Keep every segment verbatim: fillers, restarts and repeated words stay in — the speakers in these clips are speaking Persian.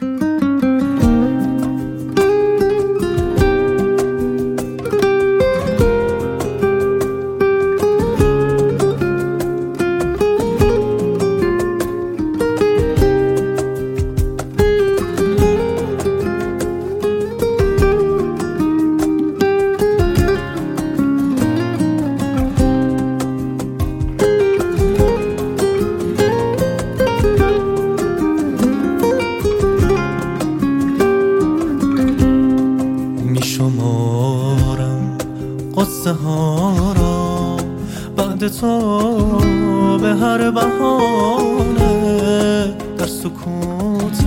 قصه ها را بعد تو به هر بهانه، در سکوت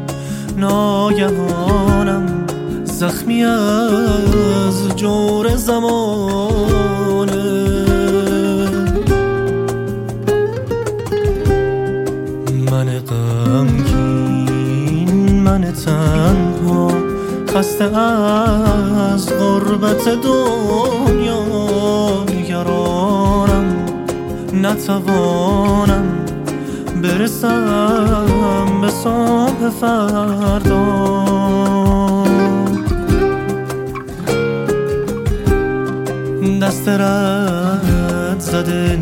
ناگهانم زخمی از جور زمانه. من غمگین، من تنها، خسته از غربت دنیا، نگرانم نتوانم برسم به صبح فردا. دست رد زده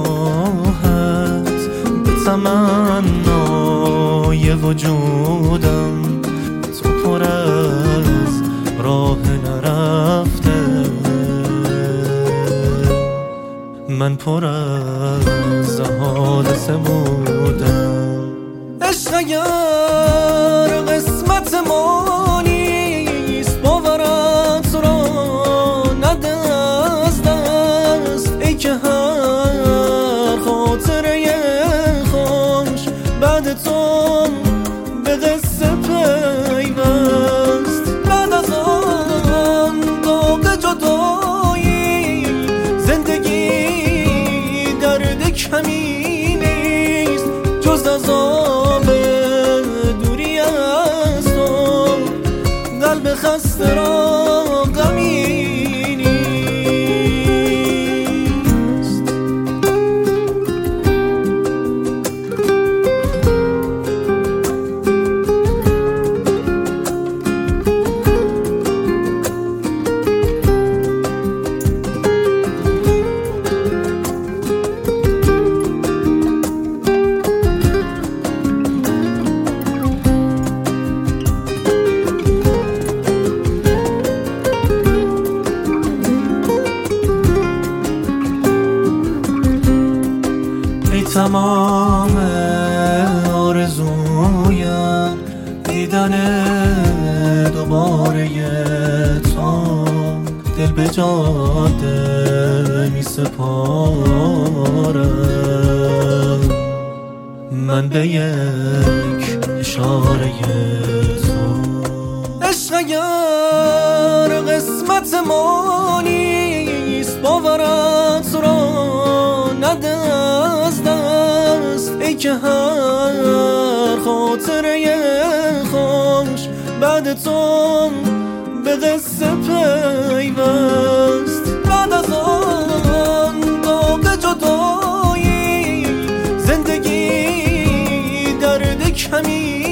نگاهت به تمنای وجودم، تو پر از راه نرفته، من پر از حادثه بودم. عشق اگر قسمت ما نیست، باورت را نده از دست، ای که هر خاطره خوش بعد تو به قصه پیوست. بعد از آن داغ جدایی زندگی درد کمی نیست، جز عذاب دوری از تو قلب خسته را غمی نیست. تمام آرزویم دیدن دوباره تو، دل به جاده می سپارم من به یک اشاره تو. عشق اگر قسمت ما نیست، باورت را نده از دست، ای که هر خاطره خوش بعد تو به قصه پیوست. بعد از آن داغ جدایی زندگی درد کمی